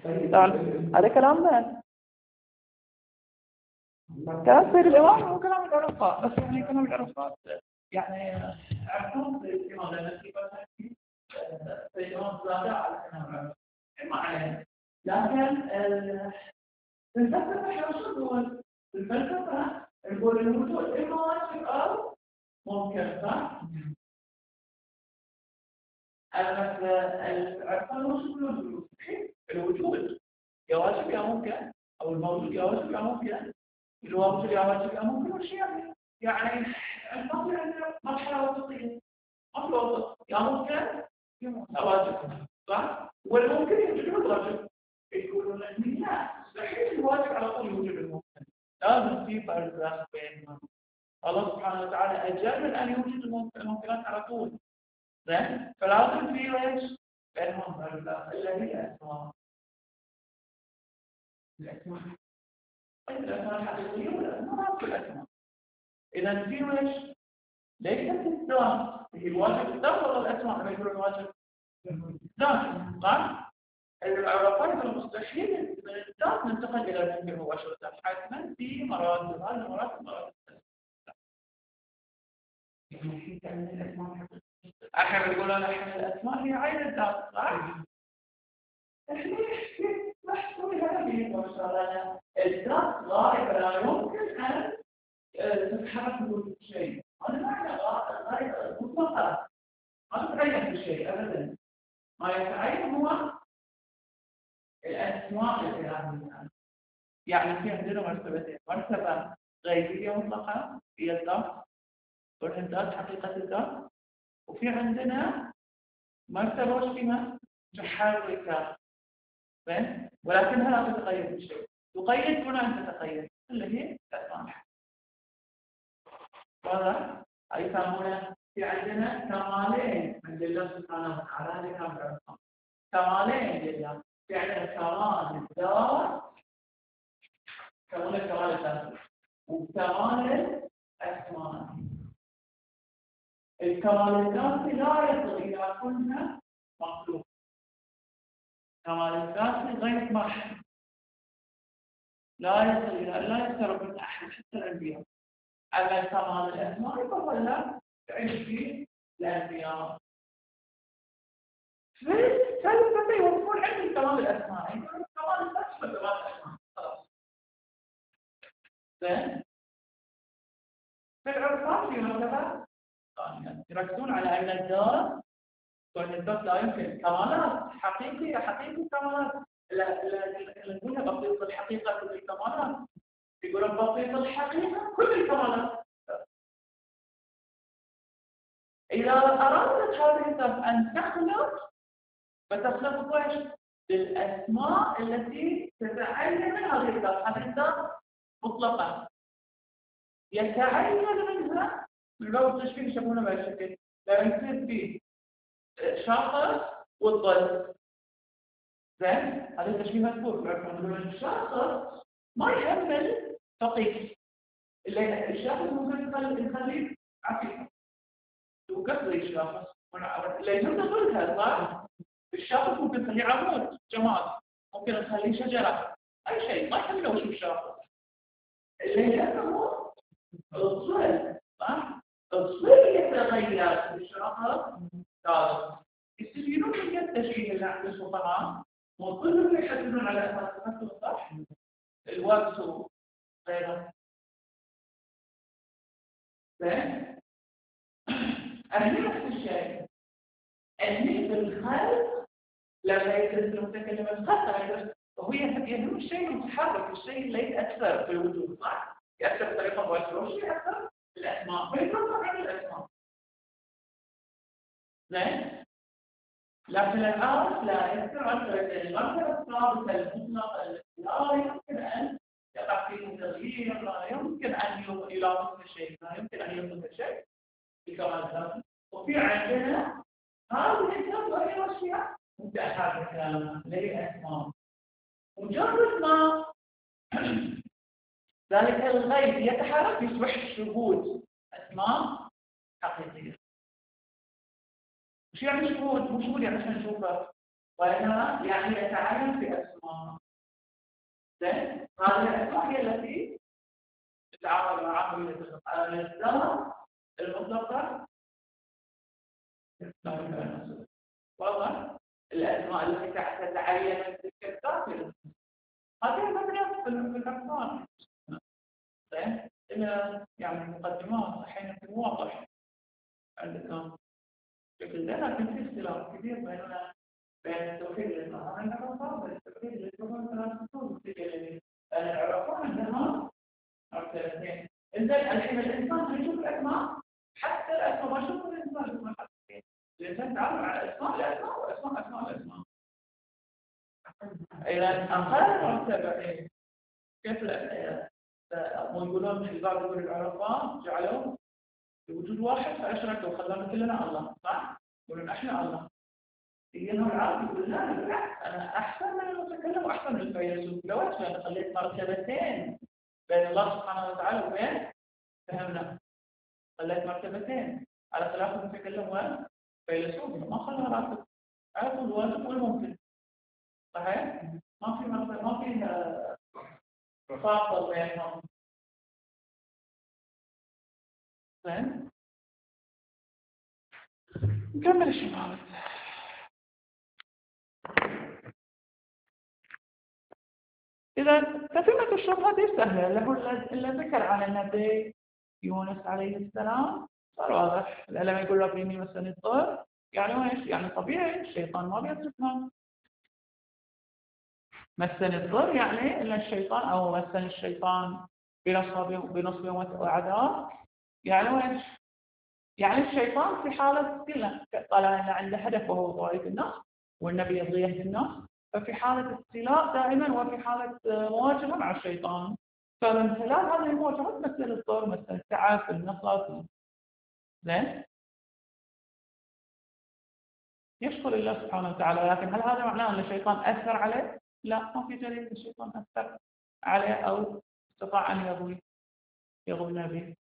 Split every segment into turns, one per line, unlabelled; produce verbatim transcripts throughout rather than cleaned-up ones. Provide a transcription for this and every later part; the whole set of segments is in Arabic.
هذا كلام من؟ كلام سيد الإمام هو كلام العرفاء، بس يعني كلام العرفاء يعني عرفون سيد الإمام لأن في سيد الإمام زاد على كلام العرفاء ما عليه. لكن الفلسفة احنا شو نقول؟ الفلسفة نقول الوجود إما واجب أو ممكن، صح؟ العرفان وش يقولون؟ الوجود يا واجب يا ممكن، أو الموجود يا واجب يا ممكن، الواجب يا واجب يا ممكن، وش يعني؟ يعني الموضوع عندنا مرحلة وسطية، ما في وسط، يا ممكن يا واجب، صح؟ والممكن يوجد الواجب، يقولون إن لا مستحيل الواجب على طول يوجد الممكن، لازم في فرق بينهم. الله سبحانه وتعالى أجل من أن يوجد الممكنات على طول. زين فلازم في ايش بينهم اللي هي الاسماء الاسماء الاسماء الحقيقيه والاسماء في الاسماء. اذا في ايش ليست الذات هي الواجب الذات ولا الاسماء اللي يقولون الواجب الذات، صح؟ العرفات المستحيل من الذات ننتقل الى الممكن مباشره حتما في مراتب، هذه المراتب مراتب الاسماء. احنا بنقول احنا الاسماء هي عين الذات، صح؟ الذات غائبة لا يمكن أن تتحرك بوجود شيء، هذا معنى غائبة مطلقة ما تتعين بشيء أبدا. ما يتعين هو الأسماء الكلامية. يعني في عندنا مرتبتين، مرتبة غيبية مطلقة هي الذات والذات حقيقة الذات، وفي عندنا مرتبة وش فيها متحركة ولكنها لا تتقيد بشيء، تقيد دون أن تتقيد اللي هي الأسماء. واضح؟ أي فهمنا في عندنا كمالين عند الله سبحانه وتعالى لكم الأسماء، كمالين لله، في عندنا كمال الذات، كمال كمال الذات وكمال الأسماء. الكمال الذاتي لا يصل إلى كلها مخلوق، كمال الذاتي غير مرحب، لا يصل إلى لا يقترب من أحد حتى الأنبياء. أما كمال الأسماء فهو لا تعيش فيه الأنبياء. فالفلسفة يوصفون عندي كمال الأسماء، يقولون كمال الذات كمال الأسماء، خلاص. زين؟ في العرفان في مرتبة ثانية يركزون على أن الذات وأن الذات لا يمكن كمالات حقيقية، حقيقي كمالات لا لا نقولها بسيط الحقيقة كل الكمالات، يقولون بسيط الحقيقة كل الكمالات. إذا أرادت هذه الذات أن تخلق فتخلق ايش؟ للأسماء التي تتعين من هذه الذات، هذه الذات مطلقة يتعين منها لو التشبيه يسمونه بهالشكل، لما يصير فيه شخص والظل. زين هذا التشبيه مذكور في الشخص ما يحمل فقيه، اللي الشخص ممكن نخليه عفيف توقف لي الشخص اللي يمكن نقولها صح. الشخص ممكن نخليه عمود جماد، ممكن نخليه شجرة، أي شيء ما يحمله وش الشخص اللي يفهمه الظل، صح؟ الظل يتغير في الشخص هذا. يستفيدون من التشبيه اللي عند الفقهاء وكلهم يحددون على أساس التفسير صح؟ الوقت وغيره. زين؟ أهمية نفس الشيء أهمية الخلق لما يدرس المتكلم الخلق وهو يهم الشيء المتحرك، الشيء اللي يتأثر في الوجود، صح؟ يأثر بطريقة مباشرة، والشيء يأثر بالأسماء، فيتوقع عن الأسماء. زين؟ لكن العارف لا يأثر عن المرتبة الثابتة المطلقة التي لا يمكن أن يقع فيه تغيير، لا يمكن أن يلامس شيء، لا يمكن أن يملك شيء بكمال ذاته. وفي عندنا هذه الأشياء وهي أشياء متحركة اللي هي أسماء. مجرد ما ذلك الغيب يتحرك يصبح شهود أسماء حقيقية. وش يعني شهود؟ مو شهود يعني عشان نشوفه، وإنما يعني يتعين في أسماء. زين؟ هذه الأسماء هي التي تتعامل مع عملية الخطأ. الإصدار المطلقة واضح؟ الأسماء التي تتعين في الكتاب هذه مثلا في الأفكار. زين؟ إلى يعني مقدمات حين في واضح عندكم بشكل ده، لكن في اختلاف كبير بيننا بين التوحيد للمعنى العرفان والتوحيد للجمهور الثلاثة في العرفان عندها مرتبتين. إذن الحين الإنسان يشوف الأسماء، حتى الأسماء ما يشوف الإنسان يشوف مرتبتين. الإنسان يتعامل مع الأسماء الأسماء وأسماء أسماء الأسماء. إذا أقل مرتبتين كيف ويقولون في الباب يقول العرفان جعلوا بوجود واحد فأشركوا وخلانا كلنا الله، صح؟ يقولون إحنا الله. يجينا العرب يقول لا بالعكس أنا أحسن من المتكلم وأحسن من الفيلسوف. لو أنا خليت مرتبتين بين الله سبحانه وتعالى وبين فهمنا، خليت مرتبتين على خلاف المتكلم والفيلسوف ما خلى راتب على طول الواجب والممكن. صحيح؟ ما في مرتبة ما في فاصل بينهم. زين؟ نكمل الشباب. إذا تتمة الشبهة هذه سهلة، له اللي ذكر عن النبي يونس عليه السلام صار واضح. لما يقول رب إني مسني الضر يعني وإيش؟ يعني طبيعي الشيطان ما بيتركنا. مسني الضر يعني إن الشيطان أو مسني الشيطان بنصب بنصب وعذاب يعني وإيش؟ يعني الشيطان في حالة كلها طالما أن عنده هدف وهو ضرائب النفس والنبي يبغي يهدي النفس، ففي حالة ابتلاء دائما وفي حالة مواجهة مع الشيطان. فمن خلال هذه المواجهات مثل الضر مثل التعب النصب. زين؟ يشكر الله سبحانه وتعالى، لكن هل هذا معناه أن الشيطان أثر عليه؟ لا، ما في دليل الشيطان أثر عليه أو استطاع أن يغوي يغوي النبي.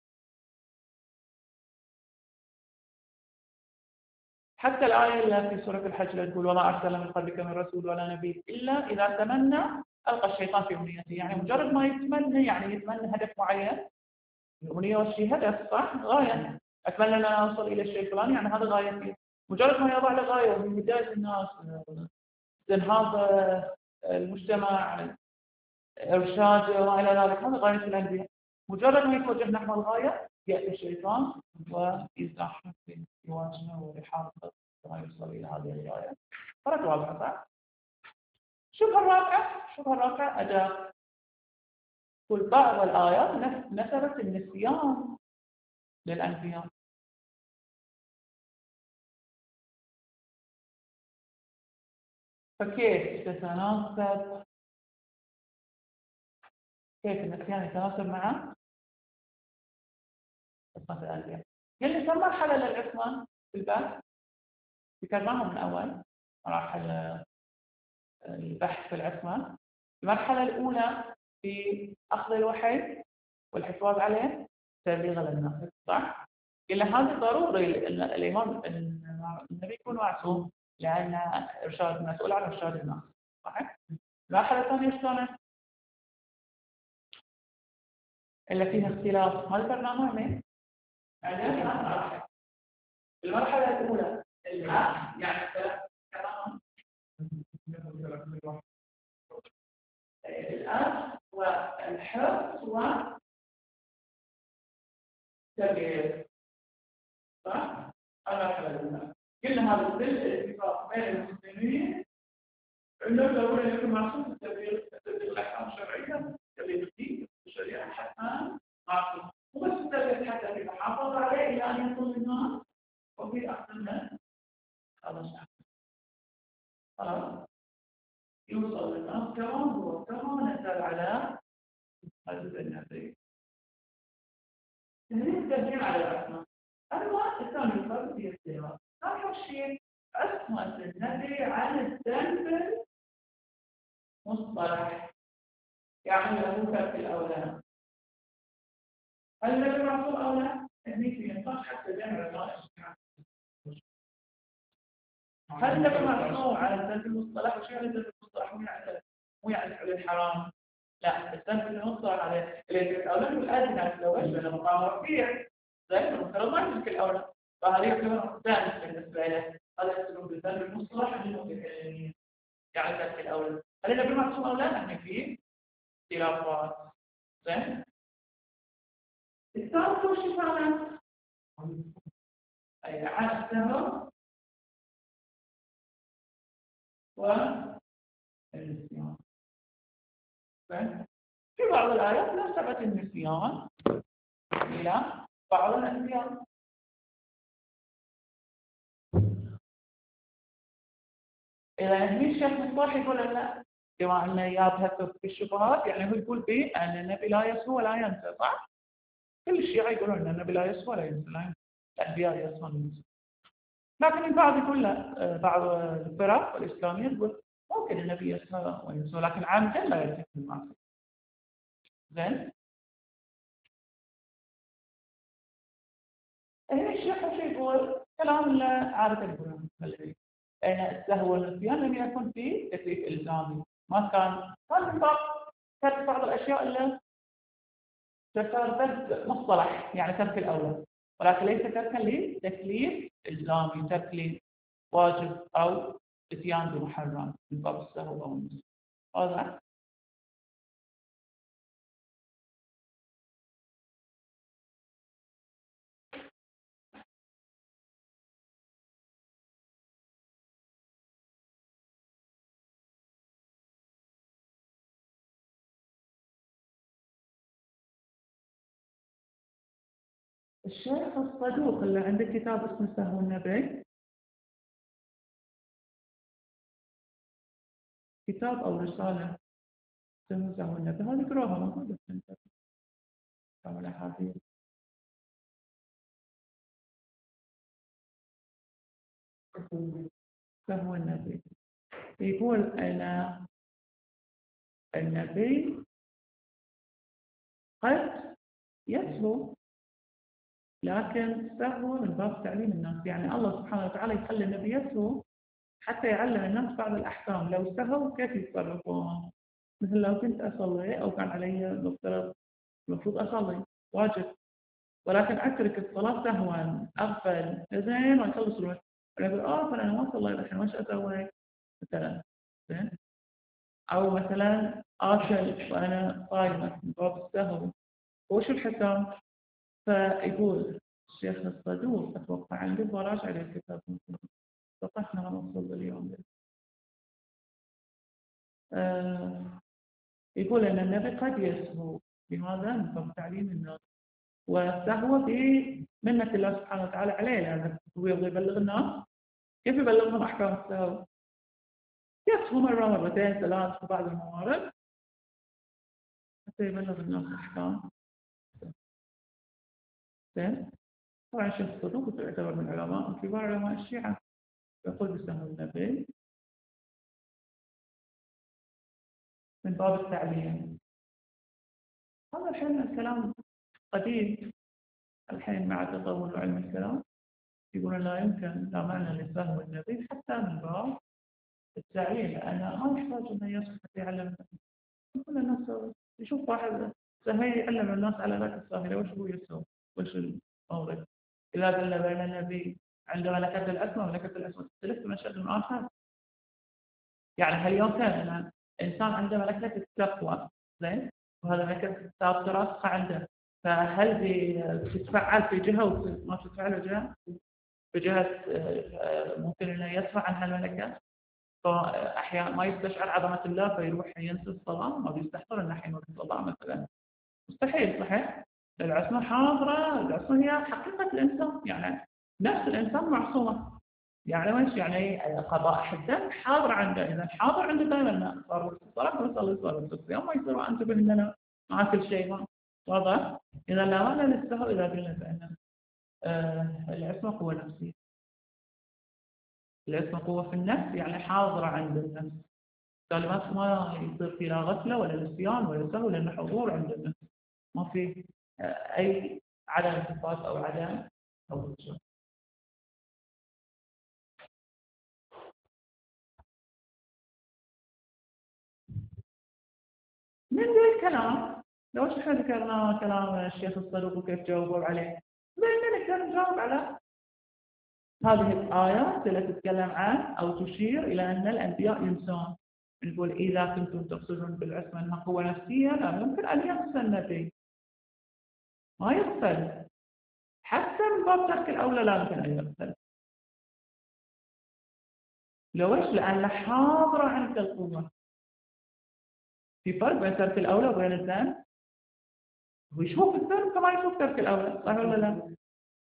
حتى الآية اللي في سورة الحج اللي تقول وما أرسل من قبلك من رسول ولا نبي إلا إذا تمنى ألقى الشيطان في أمنيته. يعني مجرد ما يتمنى يعني يتمنى هدف معين. الأمنية والشيء هدف صح؟ غاية. أتمنى أن أنا أوصل إلى الشيء الفلاني يعني هذا غايتي. مجرد ما يضع له غاية ومن بداية الناس استنهاض المجتمع إرشاد وما إلى ذلك هذا غاية الأنبياء. مجرد ما يتوجه نحو الغاية يأتي الشيطان ويزاحم في يواجهه ويحاربه وما يوصل إلى هذه الغاية. فرق واضحة صح؟ شبه الواقع شبه الواقع أداة. كل بعض الآيات نسبت النسيان للأنبياء. فكيف تتناسب كيف النسيان يتناسب مع عصمة الأنبياء؟ يلي كم مرحلة للعصمة في البحث؟ ذكرناهم من أول مراحل البحث في العصمة. المرحلة الأولى في أخذ الوحي والحفاظ عليه تبليغ للناس صح؟ إلا هذا ضروري الإمام النبي يكون معصوم لأن إرشاد مسؤول عن إرشاد الناس صحيح؟ المرحلة الثانية شلون؟ إلا فيها اختلاف ما ذكرناها من؟ يعني المرحلة الأولى الأخذ يعني كلام الأخذ والحفظ والتبليغ صح؟ المرحلة الأولى قلنا هذا بالاتفاق بين المسلمين إنه ضروري يكون معصوم التبليغ تبليغ الأحكام الشرعية تبليغ الدين الشريعة حتى معصوم وبس التبليغ حتى في المحافظة عليه إلى أن يصل للناس وفي أحسن خلاص خلاص يوصل للناس كمان هو كمان نزل على قلب النبي. هذه التبليغ على الأسماء. أما الثاني الفرق في السيرة. آخر شيء أسماء النبي عن الذنب مصطلح يعني له ترتيب الأولى. هل النبي معصوم أو لا؟ هني في نقاش حتى بين العلماء هل النبي معصوم على سلب المصطلح؟ وش يعني سلب المصطلح؟ مو يعني مو يعني فعل الحرام. لا، السلب المصطلح على اللي يتكلم الادنى لو ايش لما مقام رفيع زين المفترض ما يمسك الاولى، فهذه يعتبر ثاني بالنسبه له. هذا يسمونه بالسلب المصطلح للمتكلمين، يعني سلب الاولى. هل النبي معصوم او لا؟ نحن فيه خلافات. زين الثالث وش فعلا؟ أي عن السهو والنسيان. في بعض الآيات نسبت النسيان إلى بعض الأنبياء. إذا هني الشيخ مصطفى يقول لا، بما أنه يذهب في الشبهات، يعني هو يقول به أن النبي لا يسهو ولا ينسى، صح؟ كل الشيعة يقولون أن النبي لا يسهو ولا ينسى، الأنبياء يسهون وينسون. لكن البعض يقول لا، بعض الفرق الإسلامية تقول ممكن النبي يسهو وينسى، لكن عامة لا يتم المعصية. زين؟ هنا الشيخ وش يقول؟ كلام اللي عادة يقولون أن السهو والنسيان لم يكن فيه تكليف إلزامي، ما كان كان من باب ترك بعض الأشياء اللي تعتبر بس مصطلح، يعني ترك الأولى، ولكن ليس تركا لتكليف إلزامي، ترك لواجب أو إتيان بمحرم من باب السهو أو النسيان. واضح؟ الشيخ الصدوق اللي عنده كتاب اسمه سهو النبي، كتاب أو رسالة اسمه سهو النبي، هذه قراها موجودة في الإنترنت ولا حاجة. سهو النبي يقول أنا النبي قد يسهو، لكن سهو من باب تعليم الناس، يعني الله سبحانه وتعالى يخلي النبي يسهو حتى يعلم الناس بعض الأحكام. لو سهوا كيف يتصرفون؟ مثل لو كنت أصلي أو كان علي مفترض المفروض أصلي واجب، ولكن أترك الصلاة سهوا، أغفل زين وأخلص الوقت، أقول آه فأنا ما صليت الحين وش أسوي مثلا؟ زين، أو مثلا آكل وأنا صايمة من باب السهو، وش الحكم؟ فيقول الشيخ الصدوق، أتوقع عندي براجع على الكتاب، أتوقع إحنا نوصل اليوم. آه يقول أن النبي قد يسهو، لماذا؟ من باب تعليم الناس، والسهو في منة الله سبحانه وتعالى عليه، لأنه هو يبغى يبلغ الناس. كيف يبلغهم أحكام السهو؟ يسهو مرة مرتين ثلاث في بعض الموارد حتى يبلغ الناس أحكام. زين؟ طبعا الشيخ الصدوق يعتبر من العلماء كبار علماء الشيعة، يقول بسهو النبي من باب التعليم. هذا الحين الكلام قديم، الحين مع تطور علم الكلام يقولون لا يمكن، لا معنى لسهو النبي حتى من باب التعليم، لأنه ما يحتاج أنه يصحى يعلم كل الناس. يشوف واحد سهي يعلم الناس على ذاك الساهرة وش هو يسوي، وش الموضوع. إذا قلنا بين النبي عنده ملكة الأسماء وملكة الأسماء تختلف من شأن آخر. يعني هل يمكن أن إنسان عنده ملكة التقوى زين، وهذا ملكة التقوى راسخة عنده، فهل بتتفعل في جهة وما تتفعل في جهة؟ في جهة ممكن أنه يدفع عنها الملكة، فأحيانا ما يستشعر عظمة الله فيروح ينسى الصلاة، ما بيستحضر أنه حين وقت الصلاة مثلا. مستحيل، صحيح؟ العصمة حاضرة، العصمة هي حقيقة الإنسان، يعني نفس الإنسان معصومة. يعني وش يعني قضاء حدا حاضر عنده، إذا حاضر عنده دائما صار وقت الصلاة وصلي صلاة الصيام ما يصير أنتبه إن أنا مع كل شيء. واضح؟ إذا لا معنى للسهو إذا قلنا بأن آه العصمة قوة نفسية. العصمة قوة في النفس، يعني حاضرة عند النفس، كلمات ما يصير في لا غفلة ولا نسيان ولا سهو، لأنه حضور عند النفس، ما في أي عدم صفات أو عدم أو وجود. من ذا الكلام لو احنا ذكرنا كلام الشيخ الصدوق وكيف جاوبوا عليه، من نقدر نجاوب على هذه الآيات التي تتكلم عن أو تشير إلى أن الأنبياء ينسون. نقول إذا كنتم تقصدون بالعصمة أنها قوة نفسية، لا يمكن أن يغسل النبي، ما يغسل حتى من باب ترك الأولى، لا يمكن أن يغسل. لوش؟ لأن حاضرة عند القوة. في فرق بين ترك الأولى وبين الذنب، ويشوف الذنب كما يشوف ترك الأولى، صح ولا لا؟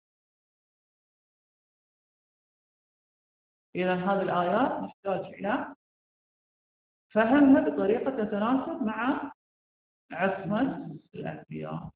إذا هذه الآيات نحتاج إلى فهمها بطريقة تتناسب مع عصمة الأنبياء.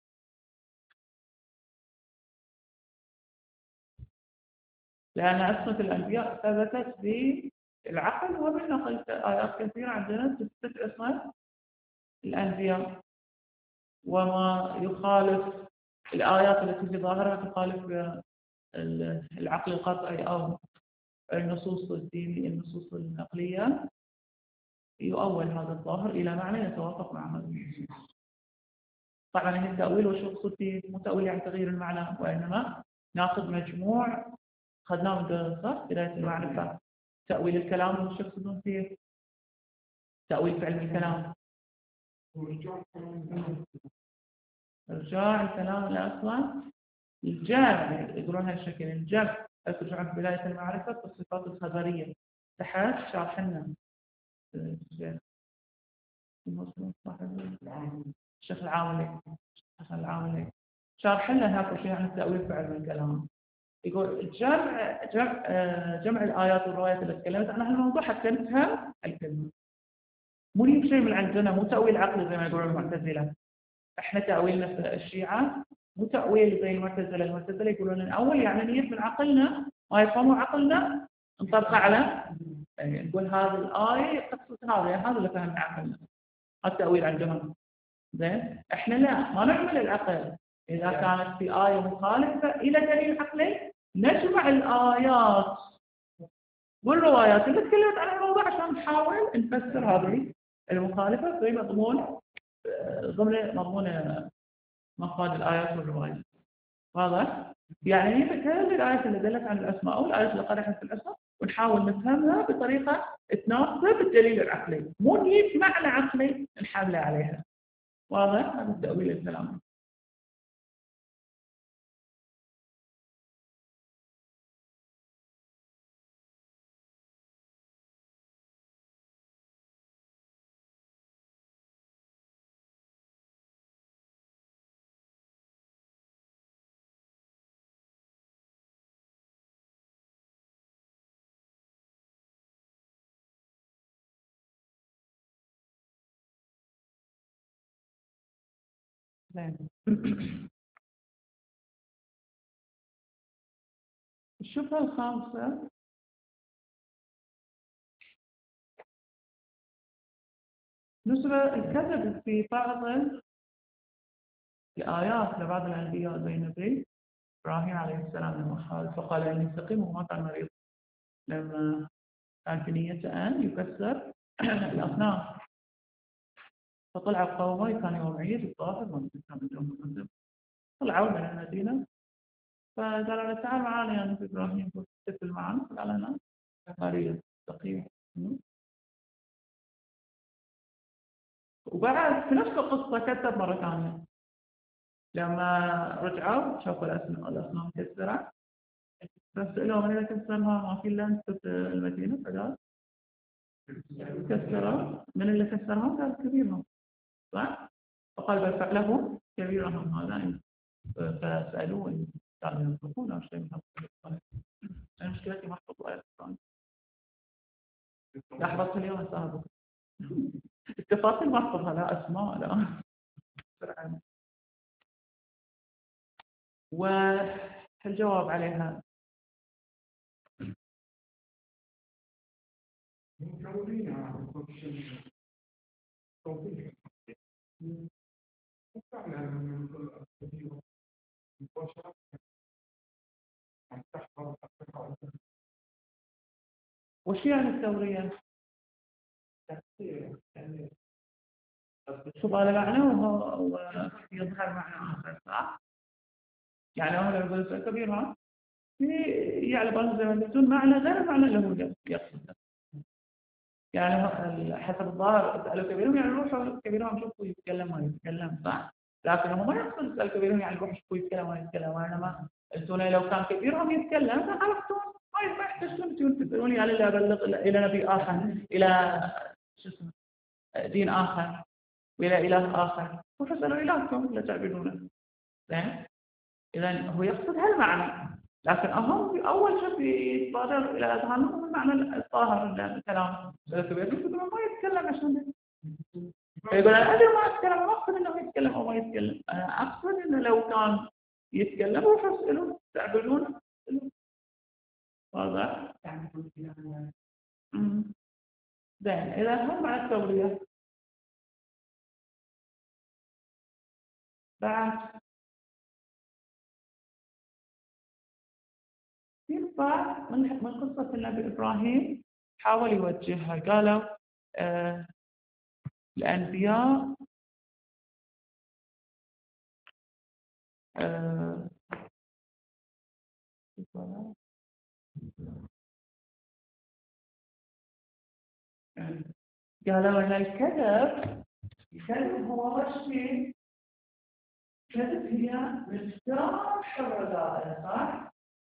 لأن عصمة الأنبياء ثبتت بالعقل وبالنقل، آيات كثيرة عندنا تثبت عصمة الأنبياء، وما يخالف الآيات التي في ظاهرها تخالف العقل القطعي أو النصوص الدينية، النصوص النقلية، يؤول هذا الظاهر إلى معنى يتوافق مع هذا النصوص. طبعا التأويل وش يقصد فيه؟ مو تأويل يعني تغيير المعنى، وإنما ناخذ مجموع أخذناه من دراسات بداية المعرفة. تأويل الكلام وش يقصدون فيه؟ تأويل في علم الكلام إرجاع الكلام لأصلا الجمع، يقولون هالشكل الجمع، ترجع بداية المعرفة في الصفات الخبرية تحت شرح لنا الشيخ العاملي الشيخ العاملي شرح لنا هذا شيء عن التأويل في علم الكلام. يقول جمع جمع جمع الآيات والروايات اللي تكلمت عن هالموضوع حتى نفهم الكلمة، مو يجيب شيء من عندنا، مو تأويل عقلي زي ما يقولون المعتزلة. احنا تأويلنا في الشيعة مو تأويل زي المعتزلة. المعتزلة يقولون الأول يعني نيت من عقلنا، ما يفهموا عقلنا نطبقه على، يعني نقول هذه الآية تقصد هذا، هذا اللي فهمنا عقلنا، هذا التأويل عندهم. زين، احنا لا، ما نعمل العقل. إذا كانت في آية مخالفة إلى دليل عقلي نجمع الآيات والروايات اللي تكلمت عن الموضوع عشان نحاول نفسر هذه المخالفة في مضمون ضمن مضمون مفاد الآيات والروايات. واضح؟ يعني كل الآيات اللي دلت عن الأسماء أو الآيات اللي قرحت في الأسماء ونحاول نفهمها بطريقة تناسب الدليل العقلي، مو نجيب معنى عقلي نحمله عليها. واضح؟ هذا التأويل الكلام. زين. الشبهة الخامسة نسبة الكذب في بعض الآيات لبعض الأنبياء زي النبي إبراهيم عليه السلام لما خالف فقال إني سقيم وما كان مريض، لما كان في نيته أن يكسر الأصنام فطلع قومه كان يوم عيد الظاهر ما كان عندهم مسلم، طلعوا من المدينة فقالوا له تعال معنا يا نبي إبراهيم تتفل معنا، قال أنا مريض سقيم. وبعد في نفس القصة كتب مرة ثانية لما رجعوا شافوا الأصنام الأصنام مكسرة، فسألوا من اللي كسرها؟ ما في إلا أنت في المدينة، فقال كسرها. من اللي كسرها؟ قال كبيرهم. صح؟ فقال بل فعله كبيرهم هذا. فسألوه إن قال ينطقون أو شيء من هذا. المشكلة محفظ آية القرآن لحظة اليوم أسأل التفاصيل محفظها، لا أسماء لا. والجواب عليها وش يعني التورية؟ شوف هذا معنى وهو يظهر معنى آخر صح؟ يعني هو لو يقول سؤال كبير ها يعلم أنه زي ما يقولون معنى غير المعنى اللي هو يقصده. يعني حسب الظاهر اسألوا كبيرهم يعني روحوا كبيرهم شوفوا يتكلم ويتكلم صح؟ لكن هو ما يقصد اسأل كبيرهم يعني روحوا شوفوا يتكلم ويتكلم. وإنما أنتم لو كان كبيرهم يتكلم فعرفتم ما يحتاجون تسألوني على اللي أبلغ إلى نبي آخر إلى شو اسمه دين آخر وإلى إله آخر وفسألوا إلهكم لا تعبدونه. زين؟ إذا هو يقصد هالمعنى. لكن أهم أول شيء يتبادر إلى أذهانهم هو المعنى الظاهر للكلام. الكبير ما يتكلم عشان يقول أنا أدري ما أتكلم ما أقصد إنه يتكلم أو ما يتكلم. أنا أقصد إنه لو كان يتكلم وفسألوا تعبدونه. واضح؟ زين إذا هم مع التورية بعد ينفع من من قصة النبي إبراهيم حاول يوجهها. قالوا آه الأنبياء آه قالوا أن الكذب الكذب هو وشي كذب هي مفتاح الرذائل صح؟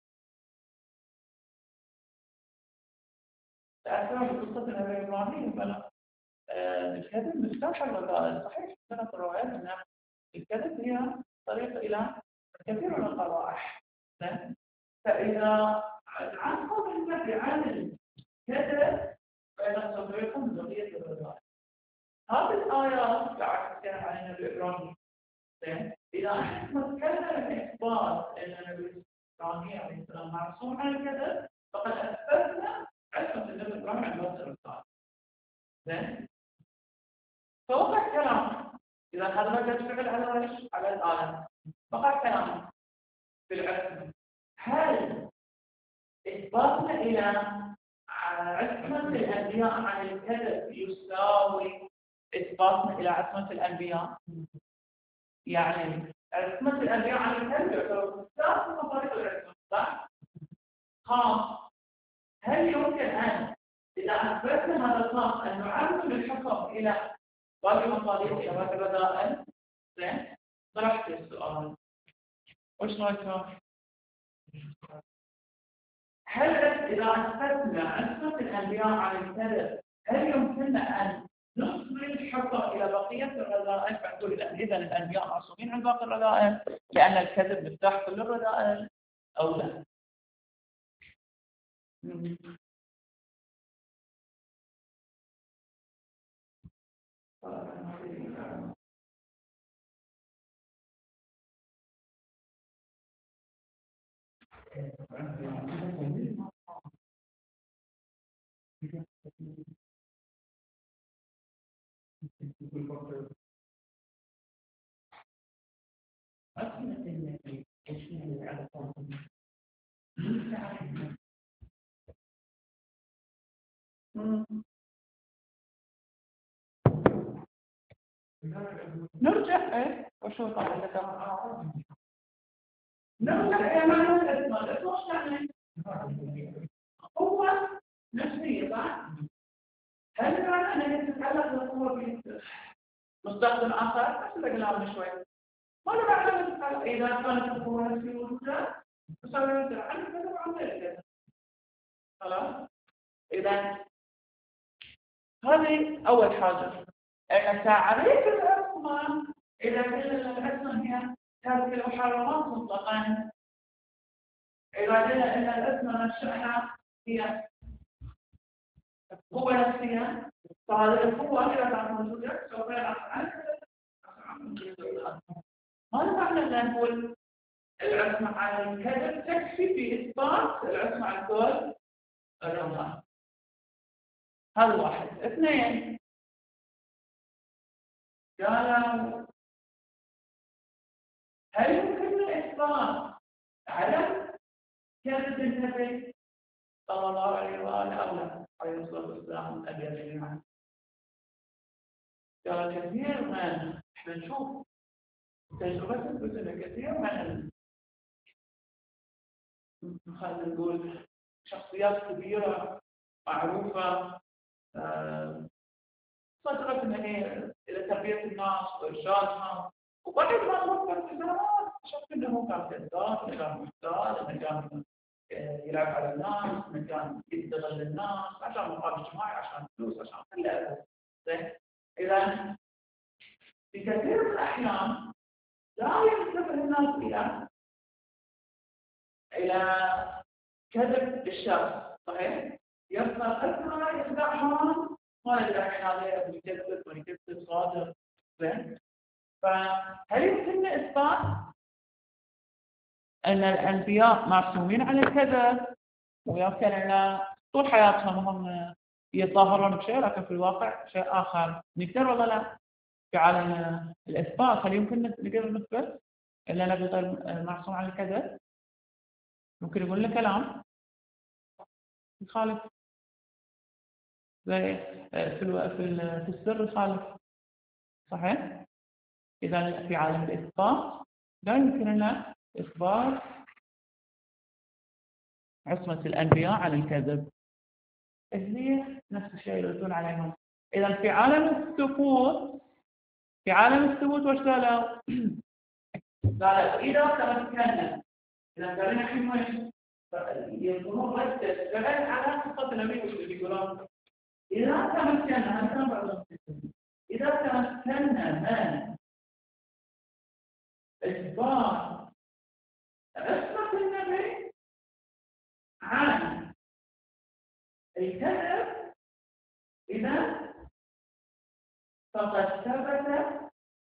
تأثروا بقصة النبي إبراهيم بلا آه الكذب مفتاح الرذائل صحيح؟ كانت الروايات أن الكذب هي طريقة إلى كثير من القبائح. فإذا عنكم النبي عن الكذب فإن سوف بقية الرذائل. هذه الآيات قاعد تتكلم عن النبي إبراهيم. إذا احنا نتكلم إثبات أن النبي إبراهيم عليه السلام معصوم عن الكذب فقد أثبتنا عصمة النبي إبراهيم عن بطل الرذائل. زين؟ فوقع كلام إذا هذا ما جاء فعل على ايش؟ على الآلة. وقع كلام في العصمة. هل إثباتنا إلى عصمة الأنبياء عن الكذب يساوي إثباتنا إلى عصمة الأنبياء؟ يعني عصمة الأنبياء عن الكذب يعتبر مفتاح من مصادر العصمة صح؟ خاص. هل يمكن أن إذا أثبتنا هذا الخاص أن نعمم الحكم إلى باقي مصادر إلى باقي الرذائل؟ زين؟ طرحت السؤال. وش رأيك؟ هل إذا أثبتنا عصمة الأنبياء عن الكذب هل يمكننا أن نصل الحكم إلى بقية الرذائل فنقول إذا الأنبياء معصومين عن باقي الرذائل لأن الكذب مفتاح كل الرذائل أو لا؟ نرجع ايه وشو طبعا نرجع الى معنى الاسم. الاسم وش يعني؟ قوة نفسية صح؟ هل معنى انك تتعلق بالقوة بمستخدم اخر؟ بس قلنا من شوي. ما له معنى انك تتعلق اذا كانت القوة نفسية موجودة تسوي مثل عن كذا وعن كذا. خلاص؟ اذا هذه اول حاجة. تعريف العصمة إذا قلنا العصمة هي ترك المحرمات مطلقا. إذا قلنا أن العصمة نفسها هي قوة نفسية فهذه القوة إذا كانت موجودة سوف يعرف ماذا معنى أن نقول العصمة عن الكذب تكفي في إثبات العصمة عن كل الرذائل. هذا واحد. اثنين قالوا هل يمكن إثبات عدم كذب النبي صلى الله عليه وآله أو لا عليه الصلاة والسلام الأبيض جميعا؟ ترى كثير من احنا نشوف تجربة تثبت ان كثير من خلينا نقول شخصيات كبيرة معروفة صدرت ان هي الى تربية الناس وارشادهم، وبعد ما توفى في سنوات اكتشفت انه كان كذاب، انه كان محتال، انه كان يلعب على الناس، انه كان يستغل الناس عشان مقابل اجتماعي، عشان فلوس، عشان كل هذا. زين؟ اذا في كثير من الاحيان لا ينتبه الناس الى الى كذب الشخص، صحيح؟ يبقى اثناء يخدعهم ما ندري الحين هذا يكذب ولا يكذب صادق. زين؟ فهل يمكن اثبات ان الانبياء معصومين عن الكذب ويمكن ان طول حياتهم هم يتظاهرون بشيء لكن في الواقع شيء اخر؟ نقدر ولا لا؟ في عالم الاثبات هل يمكن نقدر نثبت ان النبي غير معصوم عن الكذب؟ ممكن يقول لنا كلام يخالف زي في في في السر يخالف، صحيح؟ اذا في عالم الاثبات لا يمكن لنا اثبات عصمة الانبياء عن الكذب. هي نفس الشيء يردون عليهم. اذا في عالم الثبوت في عالم الثبوت وش قالوا؟ قالوا اذا تمكنا، اذا قالنا الحين وين يقولون ركز فعلا على قصه النبي وش بيقولون؟ اذا تمكنا هذا بعض اذا تمكنا من اثبات عصمه النبي عن الكذب، اذا فقد ثبت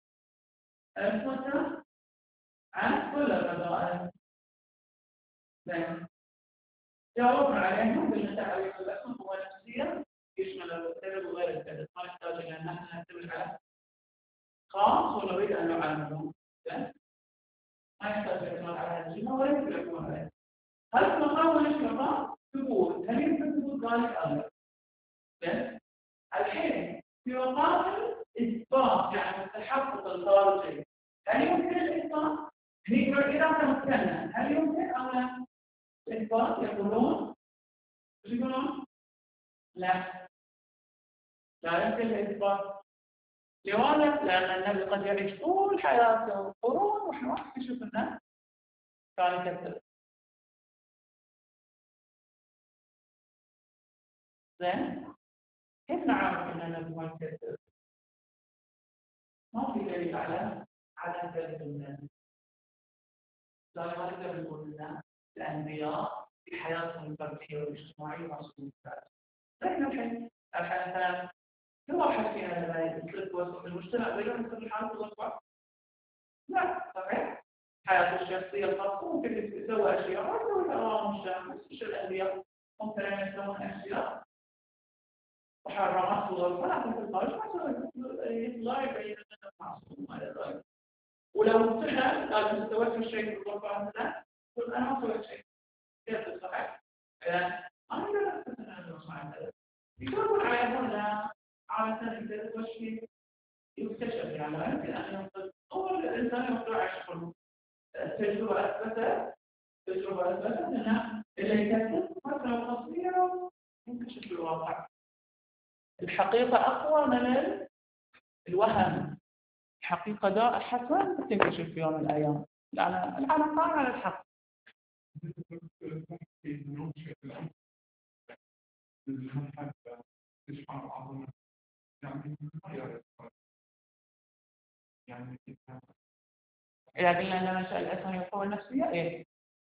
عصمته عن كل الفضائل. زين؟ جاوبنا عليهم بأن تعريف الاسم هو نفسيا يشمل الكذب وغير الكذب، ما نحتاج الى ان احنا نعتمد على خاص ونريد ان نعلمه. زين؟ ما يحتاج الاعتماد على هذه الجمله ولا يمكن الاعتماد عليها. هل في مقام الاشتراط ثبوت؟ هل يمكن ثبوت ذلك او لا؟ زين؟ الحين في مقام اثبات يعني التحقق الخارجي، هل يمكن الاثبات؟ اذا تمكنا هل يمكن او لا؟ الإثبات يقولون ايش يقولون؟ لا لا يمكن الإثبات. لماذا؟ لأن النبي قد يعيش طول حياته قرون ونحن ما نكتشف أنه كان يكذب. زين؟ كيف نعرف أن النبي ما يكذب؟ ما في دليل على عدم كذب النبي. لا ما نقدر نقول أن الأنبياء في حياتهم الفردية والاجتماعية معصومين. لكن الحين الحين مثلا كل واحد فينا لما يسلك وسط المجتمع بدون يسلك حاله بالضبط. لا صحيح؟ حياته الشخصية الخاصة ممكن يسوي أشياء ما يسويها أمام المجتمع، بس مش الأنبياء ممكن أن يسوون أشياء محرمات وغلط، لكن في الخارج ما يطلع يبين أنه معصوم على ذلك. ولو فعل لازم سويت الشيء بالضبط مثلا قل أنا ما سويت شيء. كيف صحيح؟ إذا أنا لا أثبت أن أنا مصنع هذا. يقولون على هذا عادة الكذب والشيء يكتشف، يعني لا يمكن أن ينقذ أول الإنسان يقدر عيش حلو. التجربة أثبتت التجربة أثبتت أن اللي يكذب فترة قصيرة ينكشف الواقع. الحقيقة أقوى من الوهم. الحقيقة داء حسن تنكشف في يوم من الأيام، لأن العالم قائم على الحق. يعني إذا قلنا أن منشأ الإنسان القوة النفسية إيه؟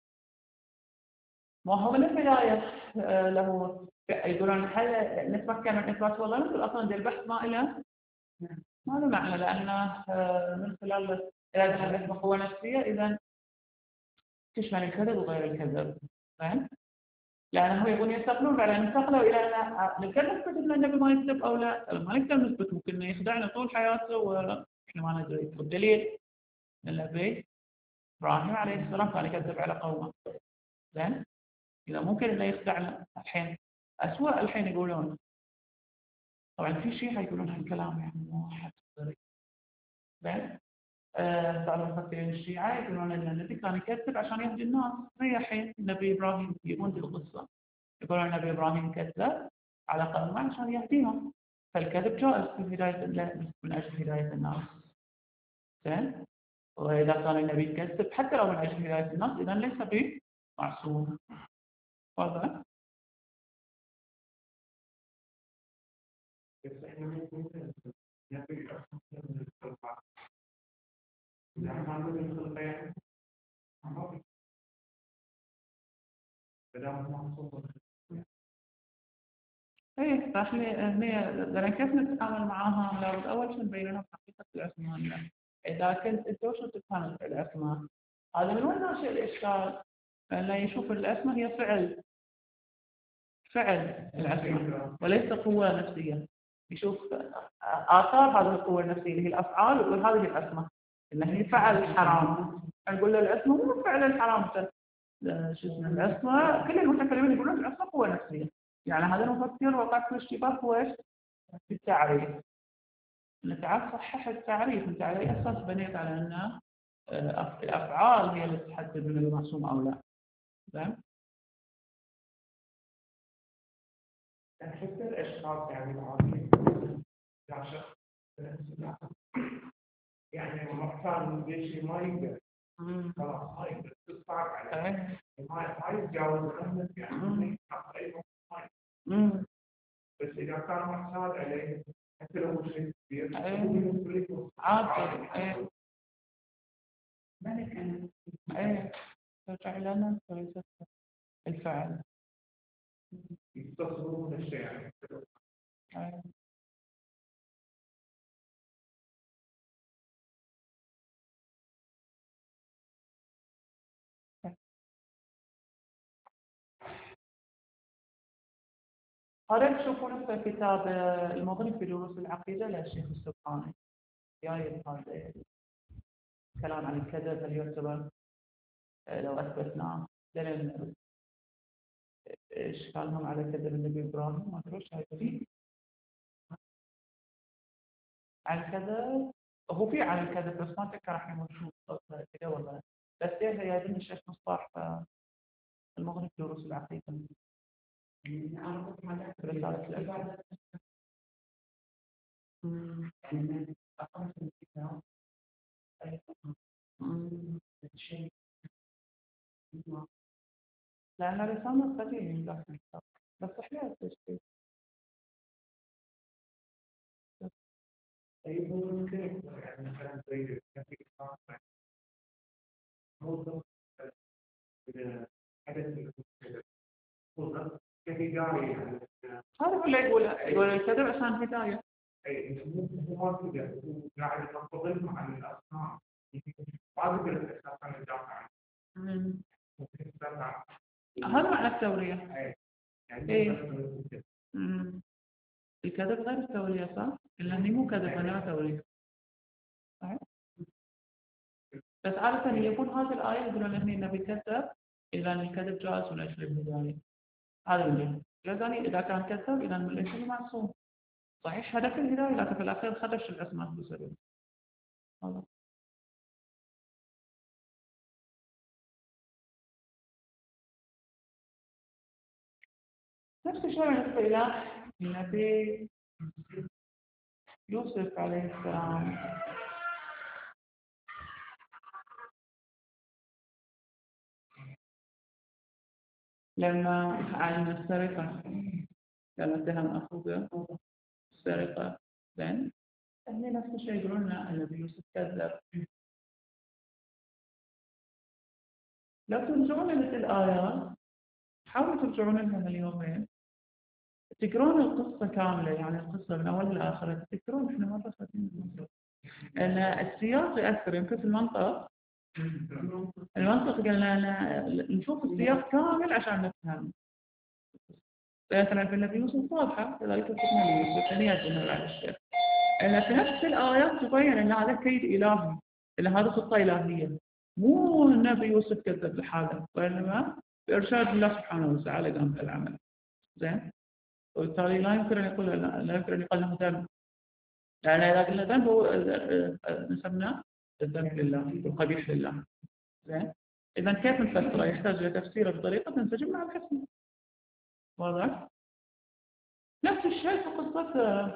ما هو من البداية له يقولون هل نتمكن من إثبات والله نقول أصلا ده البحث ما له ما له معنى، لأنه من خلال إذا قلنا الإثبات قوة نفسية إذا تشمل الكذب وغير الكذب. فاهم؟ لأنه يقول ينتقلون بعد أن انتقلوا إلى أن نقدر نثبت أن النبي ما يكذب أو لا، ما نقدر نثبت، ممكن يخدعنا طول حياته وإحنا ما ندري. والدليل النبي إبراهيم عليه السلام كان يكذب على قومه. زين؟ إذا ممكن إنه يخدعنا الحين أسوأ الحين يقولون طبعا في شيء حيقولون هالكلام يعني مو حد قالوا المفسرين الشيعة يقولون أن النبي كان يكذب عشان يهدي الناس زي الحين النبي إبراهيم يقولون بالقصة يقولون النبي إبراهيم كذب على قومه عشان يهديهم فالكذب جائز في هداية الله من أجل هداية الناس زين وإذا كان النبي يكذب حتى لو من أجل هداية الناس إذا ليس بمعصوم واضح؟ ايه فاحنا هنا لأن كيف نتعامل معاها لابد أول شيء نبين لهم حقيقة الأسماء إذا كنت أنت شو تفهم الأسماء هذا من وين ناشئ الإشكال؟ لأنه يشوف الأسماء هي فعل فعل الأسماء وليس قوة نفسية يشوف آثار هذه القوة النفسية اللي هي الأفعال ويقول هذه الأسماء إن هي فعل حرام نقول له الأسماء مو فعل الحرام شو اسمه الأسماء كل المتكلمين يقولون الأسماء قوة نفسية يعني هذا المفسر وقع في الاشتباه هو ايش؟ في التعريف انت عاد صحح التعريف انت على اي اساس بنيت على ان الافعال هي اللي تحدد من المعصوم او لا فاهم؟
احس الاشخاص يعني العاديين يا شخص يعني مثلا ليش ما يقدر خلاص ما يقدر تصعب عليه ما يتجاوز عنه يعني
امم
بس إذا كان محتاج عليه حتى لو شيء كبير
عادي ايه ملك ايه ترجع لنا وليس الفعل
يستصغرون الشيء يعني
ايه هذا تشوفون في كتاب المغني في دروس العقيدة للشيخ السبحاني جايب هذا الكلام عن الكذب هل يعتبر لو أثبتناه دليل إشكالهم على كذب النبي إبراهيم ما أدري وش هاي عن الكذب هو في عن الكذب بس ما أتذكر الحين وشو كذا ولا بس هي جايبين الشيخ مصطفى المغني في دروس العقيدة رسالة الأسئلة لأن رسالة قديم لكن بس أحيانا تشتري
أي ممكن يعني مثلا زي كافيك موظف إذا حدث موظف كافي جاري
هذا هو اللي يقول يقول الكذب عشان هداية
أي مو مو كذا قاعد ينتظر مع الأصناف بعض الأساس عن الجامعة
هذا معنى التورية
يعني
إيه الكذب غير التورية صح؟ لأنه مو كذب أنا تورية صحيح؟ بس عادة يكون هذه الآية يقولون أن النبي كذب إذا الكذب جائز ولا يشرب الهداية هذا اللي جازاني إذا كان كذب إذا ليس معصوم صحيح هدف الهداية لكن في الأخير خدش الأسماء بسبب هذا نفس الشيء بالنسبة إلى النبي يوسف عليه السلام لما عن السرقة لما اتهم أخوه السرقة زين هي نفس الشيء يقولون النبي يوسف كذب لو ترجعون مثل الآيات حاولوا ترجعون لها اليومين تقرون القصة كاملة يعني القصة من أول لآخر تذكرون إحنا مرة خدين أن السياق يأثر يمكن في المنطق المنطق قلنا نشوف السياق كامل عشان نفهم مثلا في النبي يوسف واضحة لذلك كتبنا ليوسف ثانيات جمهور على الشيخ أن في نفس الآيات تبين أن هذا كيد إلهي أن هذا خطة إلهية مو النبي يوسف كذب لحاله وإنما بإرشاد الله سبحانه وتعالى قام بالعمل زين وبالتالي لا يمكن أن يقول لا يمكن أن يقال له ذنب لأن إذا قلنا ذنب هو نسمنا الذنب لله والقبيح لله. زين؟ إذا كيف نفسره؟ يحتاج إلى تفسيره بطريقة تنسجم مع الحسنى. واضح؟ نفس الشيء في قصة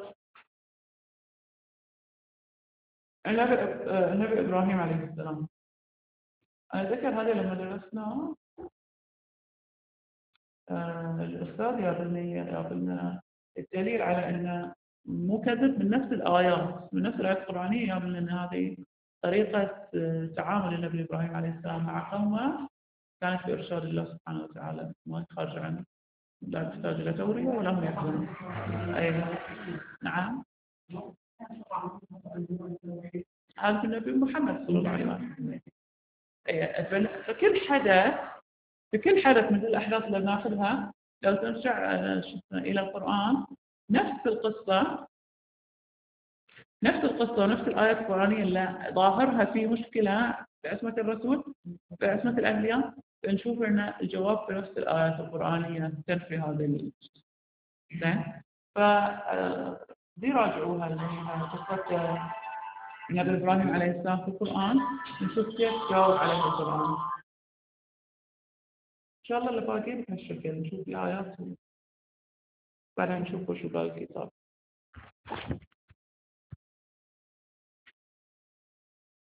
النبي النبي إبراهيم عليه السلام. أنا أذكر هذا لما درسنا الأستاذ يابلني يابلنا الدليل على أن مو كذب من نفس الآيات من نفس الآيات القرآنية يابلنا أن هذه طريقة تعامل النبي إبراهيم عليه السلام مع قومه كانت بإرشاد الله سبحانه وتعالى، ما خارج عنه، لا تحتاج إلى تورية ولا هم يحزنون. أيوة نعم. هذا النبي محمد صلى الله عليه وسلم. فكل حدث في كل حدث من الأحداث اللي بناخذها لو ترجع إلى القرآن نفس القصة نفس القصة ونفس الآيات القرآنية اللي ظاهرها في مشكلة بعصمة الرسول بعصمة الأنبياء نشوف أن الجواب في نفس الآيات القرآنية تنفي هذا الشيء. زين؟ ف دي راجعوها قصة النبي إبراهيم عليه السلام في القرآن نشوف كيف جاوب عليها القرآن. إن شاء الله اللي باقي بهالشكل نشوف الآيات بعدين نشوف وش باقي الكتاب.